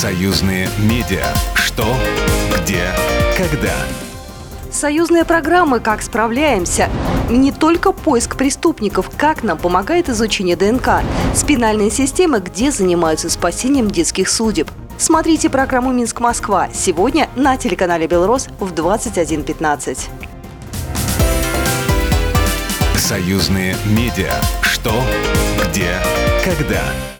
Союзные медиа. Что, где, когда. Союзные программы «Как справляемся». Не только поиск преступников, как нам помогает изучение ДНК. Спинальные системы, где занимаются спасением детских судеб. Смотрите программу «Минск-Москва» сегодня на телеканале «Белрос» в 21:15. Союзные медиа. Что, где, когда.